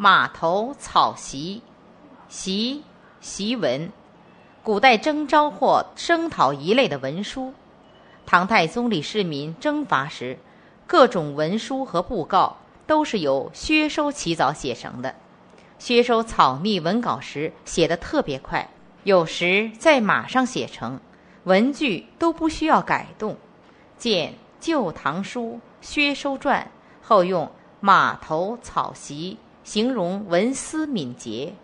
马头草席，席檄文，古代征召或声讨一类的文书。唐太宗李世民征伐时，各种文书和布告都是由薛收起草写成的。薛收草拟文稿时写得特别快，有时在马上写成，文句都不需要改动。见《旧唐书·薛收传》，后用马头草席形容文思敏捷。